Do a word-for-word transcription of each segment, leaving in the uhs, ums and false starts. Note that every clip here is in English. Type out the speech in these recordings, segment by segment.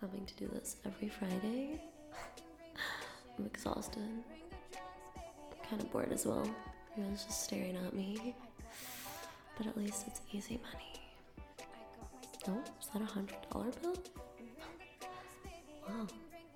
having to do this every Friday. I'm exhausted. I'm kind of bored as well. Everyone's just staring at me. But at least it's easy money. Oh, is that a hundred dollar bill? Wow.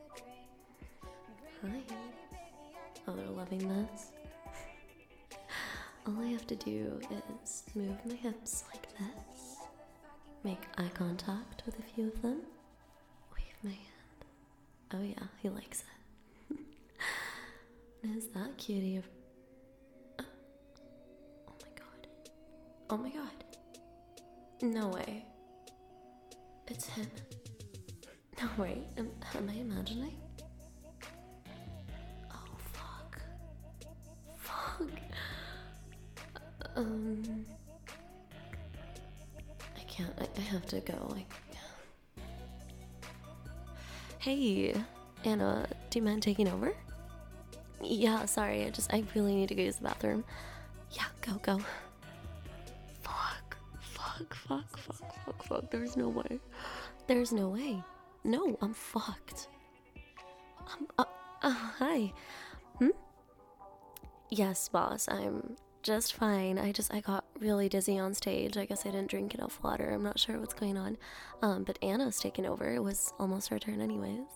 Hi. Oh, they're loving this. All I have to do is move my hips like this, make eye contact with a few of them, wave my hand. Oh yeah, he likes it. Is that cutie? Of- oh. Oh my god. Oh my god. No way. It's him. No, wait. Am, am I imagining? Oh, fuck. Fuck. Um. I can't. I, I have to go. I can't. Hey, Anna, do you mind taking over? Yeah, sorry. I just. I really need to go use the bathroom. Yeah, go, go. Fuck. Fuck, fuck, fuck, fuck, fuck. There's no way. There's no way. No, I'm fucked. Um, uh, uh, hi. Hmm? Yes, boss, I'm just fine. I just, I got really dizzy on stage. I guess I didn't drink enough water. I'm not sure what's going on. Um, but Anna's taken over. It was almost her turn anyways.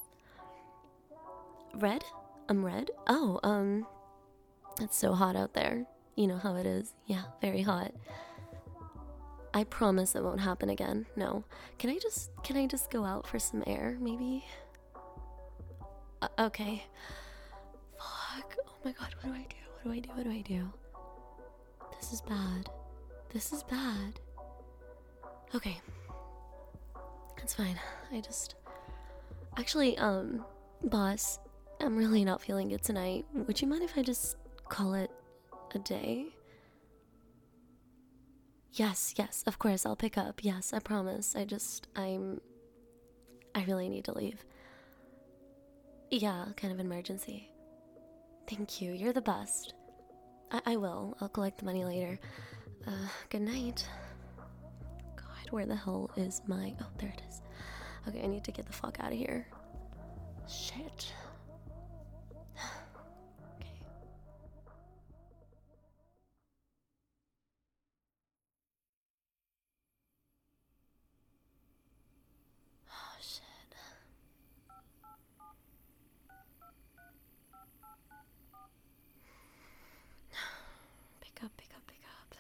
Red? I'm red? Oh, um, it's so hot out there. You know how it is. Yeah, very hot. I promise it won't happen again. No. Can I just, can I just go out for some air, maybe? Uh, okay. Fuck. Oh my god, what do I do? What do I do? What do I do? This is bad. This is bad. Okay. It's fine. I just... Actually, um, boss, I'm really not feeling good tonight. Would you mind if I just call it a day? Yes, yes, of course, I'll pick up. Yes, I promise. I just, I'm... I really need to leave. Yeah, kind of an emergency. Thank you, you're the best. I, I will. I'll collect the money later. Uh, good night. God, where the hell is my... Oh, there it is. Okay, I need to get the fuck out of here. Shit. Okay. Oh, shit. Pick up, pick up, pick up.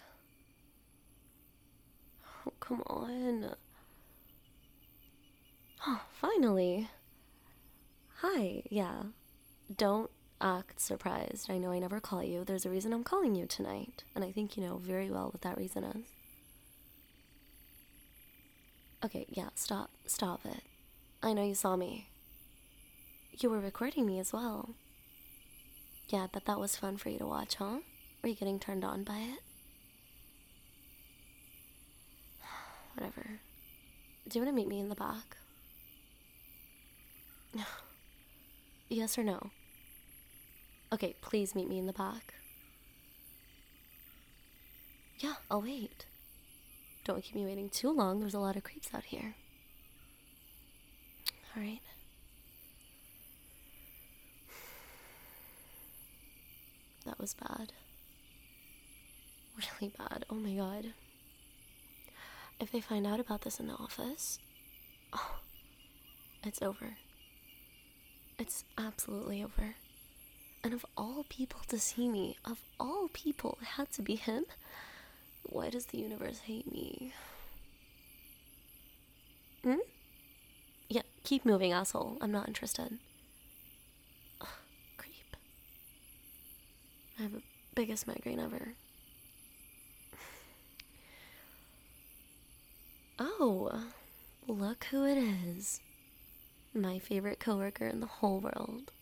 Oh, come on. Oh, finally. Hi, yeah. Don't act surprised. I know I never call you. There's a reason I'm calling you tonight, and I think you know very well what that reason is. Okay, yeah, stop. Stop it. I know you saw me. You were recording me as well. Yeah, I bet that was fun for you to watch, huh? Were you getting turned on by it? Whatever. Do you want to meet me in the back? Yes or no? Okay, please meet me in the back. Yeah, I'll wait. Don't keep me waiting too long. There's a lot of creeps out here. Alright. That was bad. Really bad. Oh my god. If they find out about this in the office, oh, it's over. It's absolutely over. And of all people to see me, of all people, it had to be him? Why does the universe hate me? Hmm? Yeah, keep moving, asshole. I'm not interested. Ugh, creep. I have the biggest migraine ever. Oh, look who it is. My favorite coworker in the whole world.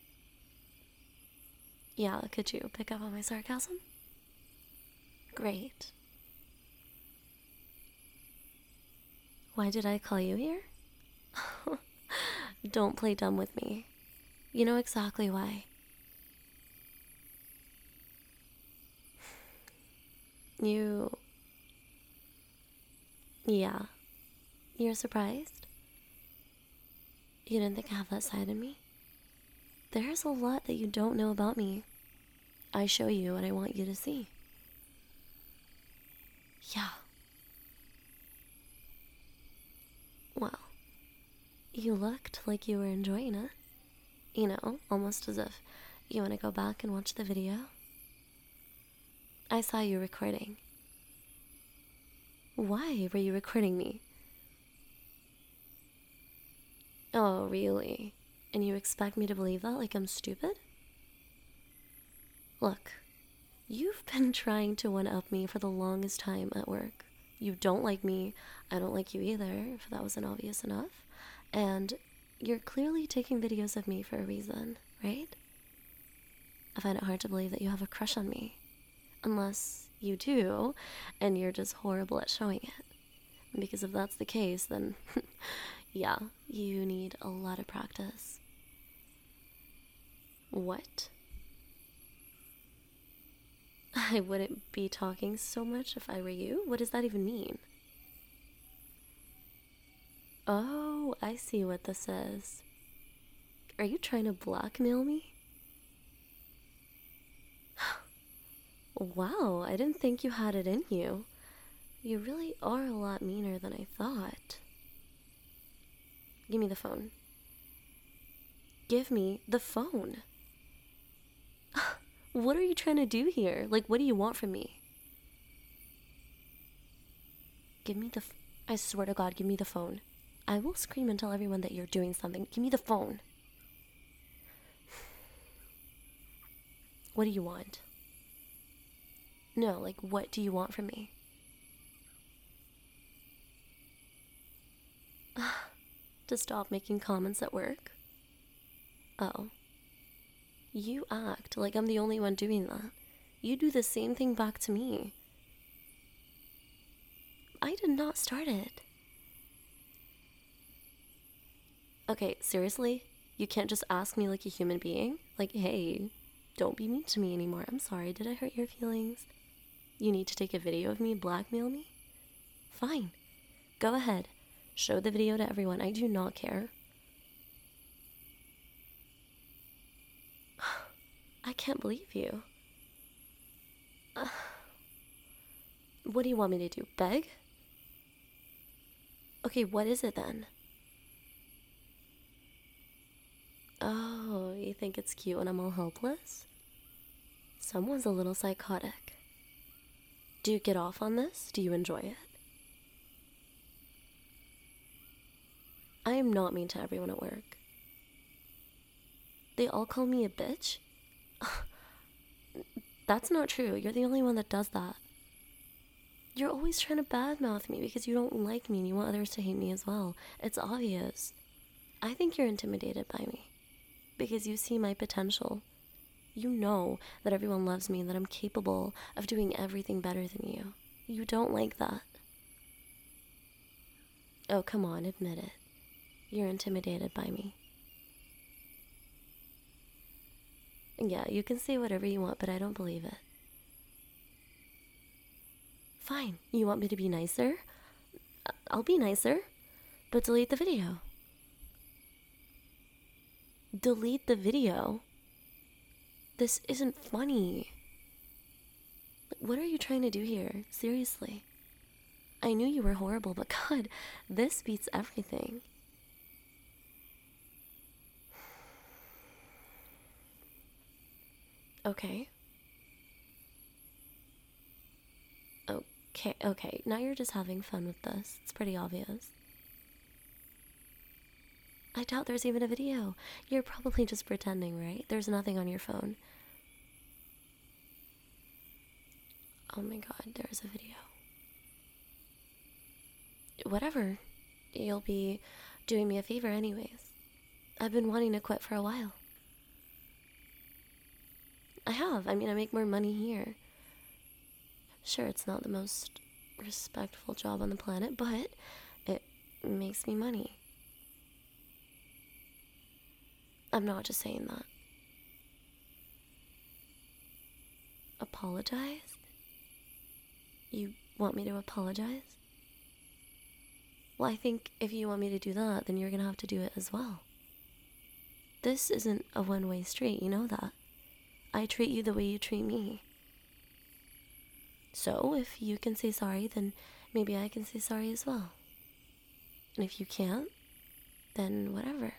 Yeah, could you pick up on my sarcasm? Great. Why did I call you here? Don't play dumb with me. You know exactly why. You... Yeah. You're surprised? You didn't think I have that side in me? There's a lot that you don't know about me. I show you what I want you to see. Yeah. Well, you looked like you were enjoying it. You know, almost as if you want to go back and watch the video. I saw you recording. Why were you recording me? Oh, really? And you expect me to believe that like I'm stupid? Look, you've been trying to one-up me for the longest time at work. You don't like me, I don't like you either, if that wasn't obvious enough. And you're clearly taking videos of me for a reason, right? I find it hard to believe that you have a crush on me. Unless you do, and you're just horrible at showing it. Because if that's the case, then yeah, you need a lot of practice. What? I wouldn't be talking so much if I were you? What does that even mean? Oh, I see what this is. Are you trying to blackmail me? Wow, I didn't think you had it in you. You really are a lot meaner than I thought. Give me the phone. Give me the phone. What are you trying to do here? Like, what do you want from me? Give me the... F I swear to God, give me the phone. I will scream and tell everyone that you're doing something. Give me the phone. What do you want? No, like, what do you want from me? To stop making comments at work? Oh. You act like I'm the only one doing that. You do the same thing back to me. I did not start it. Okay, seriously? You can't just ask me like a human being? Like, hey, don't be mean to me anymore. I'm sorry, did I hurt your feelings? You need to take a video of me, blackmail me? Fine. Go ahead. Show the video to everyone. I do not care. I can't believe you. Uh, what do you want me to do? Beg? Okay, what is it then? Oh, you think it's cute when I'm all helpless? Someone's a little psychotic. Do you get off on this? Do you enjoy it? I am not mean to everyone at work. They all call me a bitch? That's not true. You're the only one that does that. You're always trying to badmouth me because you don't like me and you want others to hate me as well. It's obvious. I think you're intimidated by me because you see my potential. You know that everyone loves me and that I'm capable of doing everything better than you. You don't like that. Oh, come on, admit it. You're intimidated by me. Yeah, you can say whatever you want, but I don't believe it. Fine, you want me to be nicer? I'll be nicer, but delete the video. Delete the video? This isn't funny. What are you trying to do here? Seriously. I knew you were horrible, but God, this beats everything. Okay. Okay, okay. Now you're just having fun with this. It's pretty obvious. I doubt there's even a video. You're probably just pretending, right? There's nothing on your phone. Oh my God, there's a video. Whatever. You'll be doing me a favor anyways. I've been wanting to quit for a while. I have. I mean, I make more money here. Sure, it's not the most respectful job on the planet, but it makes me money. I'm not just saying that. Apologize? You want me to apologize? Well, I think if you want me to do that, then you're gonna have to do it as well. This isn't a one-way street, you know that. I treat you the way you treat me. So, if you can say sorry, then maybe I can say sorry as well. And if you can't, then whatever.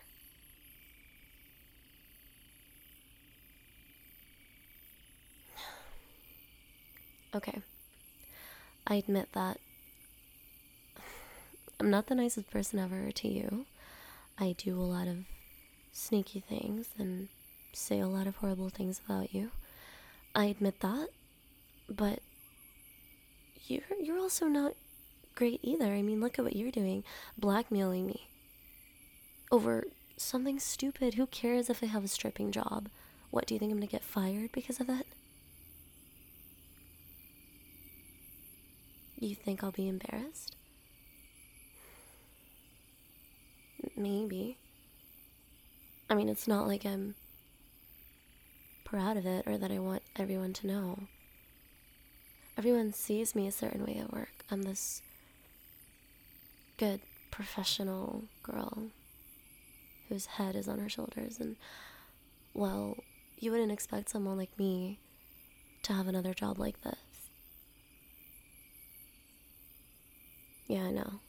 Okay. I admit that I'm not the nicest person ever to you. I do a lot of sneaky things and say a lot of horrible things about you. I admit that, but you're, you're also not great either. I mean, look at what you're doing, blackmailing me over something stupid. Who cares if I have a stripping job? What, do you think I'm gonna get fired because of it? You think I'll be embarrassed? Maybe. I mean, it's not like I'm proud of it or that I want everyone to know. Everyone sees me a certain way at work. I'm this good, professional girl whose head is on her shoulders, and, well, you wouldn't expect someone like me to have another job like this. Yeah, I know.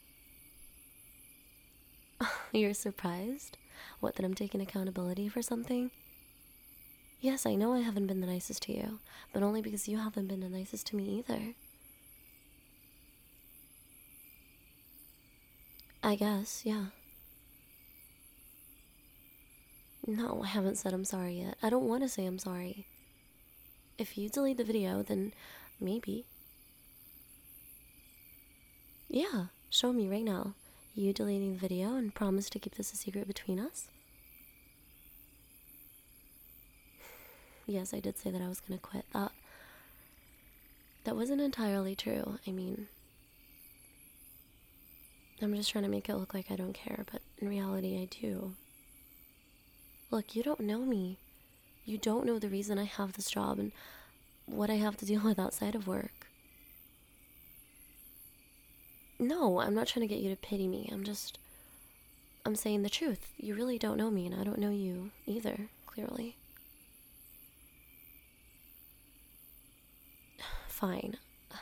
You're surprised? What, that I'm taking accountability for something? Yes, I know I haven't been the nicest to you, but only because you haven't been the nicest to me either. I guess, yeah. No, I haven't said I'm sorry yet. I don't want to say I'm sorry. If you delete the video, then maybe. Yeah, show me right now. You deleting the video and promise to keep this a secret between us? Yes, I did say that I was gonna quit. That, that wasn't entirely true. I mean, I'm just trying to make it look like I don't care, but in reality I do. Look, you don't know me. You don't know the reason I have this job and what I have to deal with outside of work. No, I'm not trying to get you to pity me. I'm just... I'm saying the truth. You really don't know me, and I don't know you either, clearly. Fine.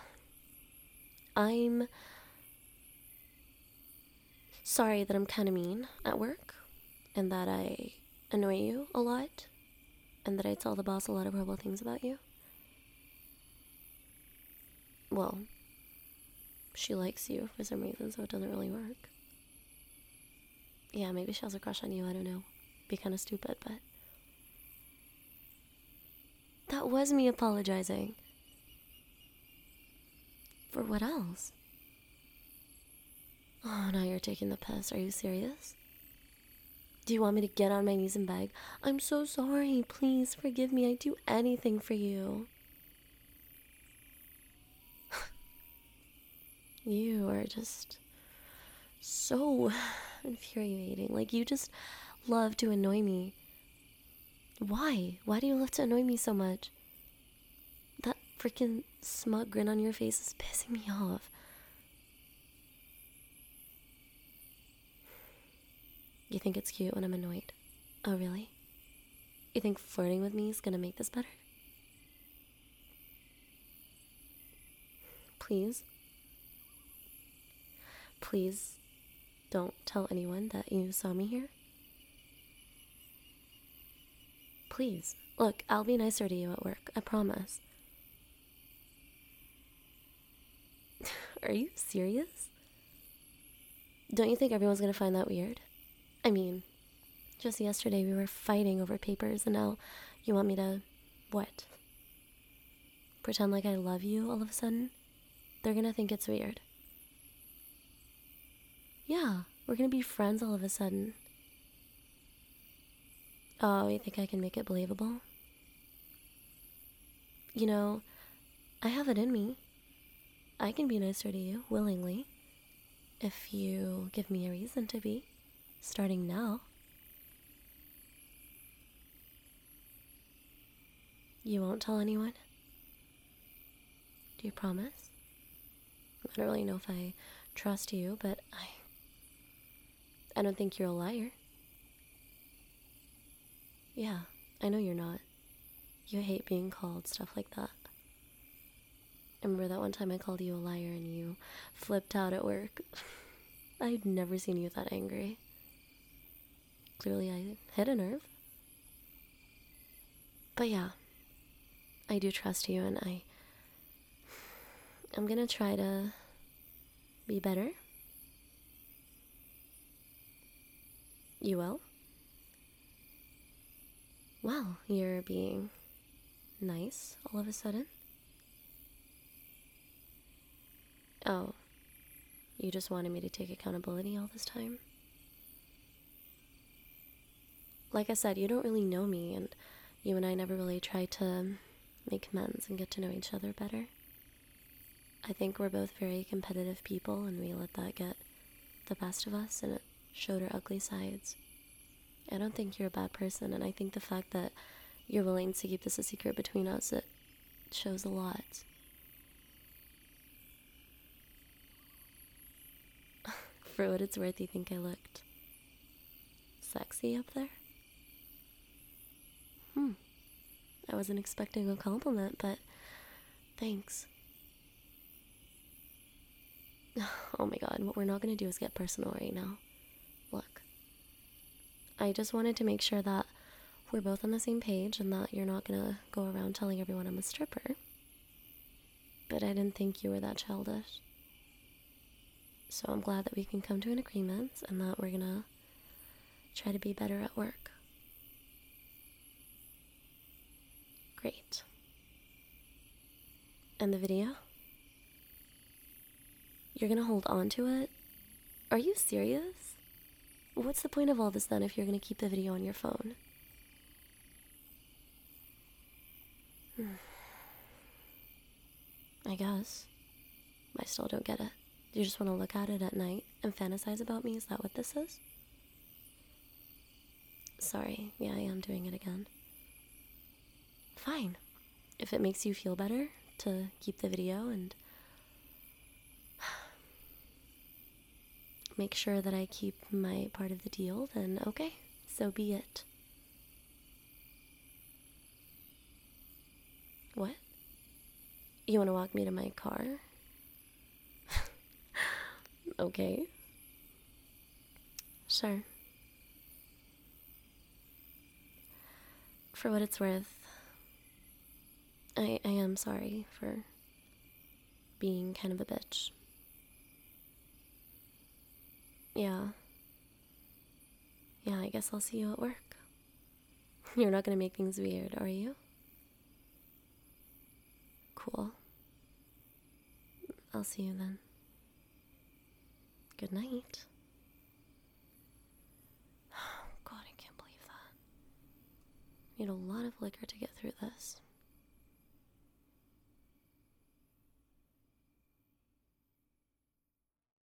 I'm... sorry that I'm kind of mean at work, and that I annoy you a lot, and that I tell the boss a lot of horrible things about you. Well, she likes you for some reason, so it doesn't really work. Yeah, maybe she has a crush on you, I don't know. Be kind of stupid, but... that was me apologizing. For what else? Oh, now you're taking the piss. Are you serious? Do you want me to get on my knees and beg? I'm so sorry, please forgive me. I'd do anything for you. You are just so infuriating. Like, you just love to annoy me. Why? Why do you love to annoy me so much? That freaking smug grin on your face is pissing me off. You think it's cute when I'm annoyed? Oh, really? You think flirting with me is gonna make this better? Please? Please don't tell anyone that you saw me here. Please. Look, I'll be nicer to you at work. I promise. Are you serious? Don't you think everyone's gonna find that weird? I mean, just yesterday we were fighting over papers, and now you want me to... what? Pretend like I love you all of a sudden? They're gonna think it's weird. Yeah, we're gonna be friends all of a sudden. Oh, you think I can make it believable? You know, I have it in me. I can be nicer to you, willingly, if you give me a reason to be, starting now. You won't tell anyone? Do you promise? I don't really know if I trust you, but I... I don't think you're a liar. Yeah, I know you're not. You hate being called stuff like that. I remember that one time I called you a liar and you flipped out at work. I'd never seen you that angry. Clearly, I hit a nerve. But yeah, I do trust you, and I. I'm gonna try to be better. You will? Wow, you're being nice all of a sudden. Oh, you just wanted me to take accountability all this time? Like I said, you don't really know me, and you and I never really tried to make amends and get to know each other better. I think we're both very competitive people, and we let that get the best of us, and it showed our ugly sides. I don't think you're a bad person, and I think the fact that you're willing to keep this a secret between us, it shows a lot. For what it's worth, you think I looked sexy up there? Hmm. I wasn't expecting a compliment, but thanks. Oh my god, what we're not gonna do is get personal right now. Look, I just wanted to make sure that we're both on the same page and that you're not gonna go around telling everyone I'm a stripper. But I didn't think you were that childish. So I'm glad that we can come to an agreement and that we're gonna try to be better at work. Great. And the video? You're gonna hold on to it? Are you serious? What's the point of all this then if you're gonna keep the video on your phone? I guess. I still don't get it. You just want to look at it at night and fantasize about me? Is that what this is? Sorry, yeah, I am doing it again. Fine. If it makes you feel better to keep the video and make sure that I keep my part of the deal, then okay, so be it. What? You want to walk me to my car? Okay. Sure. For what it's worth, I, I am sorry for being kind of a bitch. Yeah. Yeah, I guess I'll see you at work. You're not gonna make things weird, are you? Cool. I'll see you then. Good night. God, I can't believe that. Need a lot of liquor to get through this.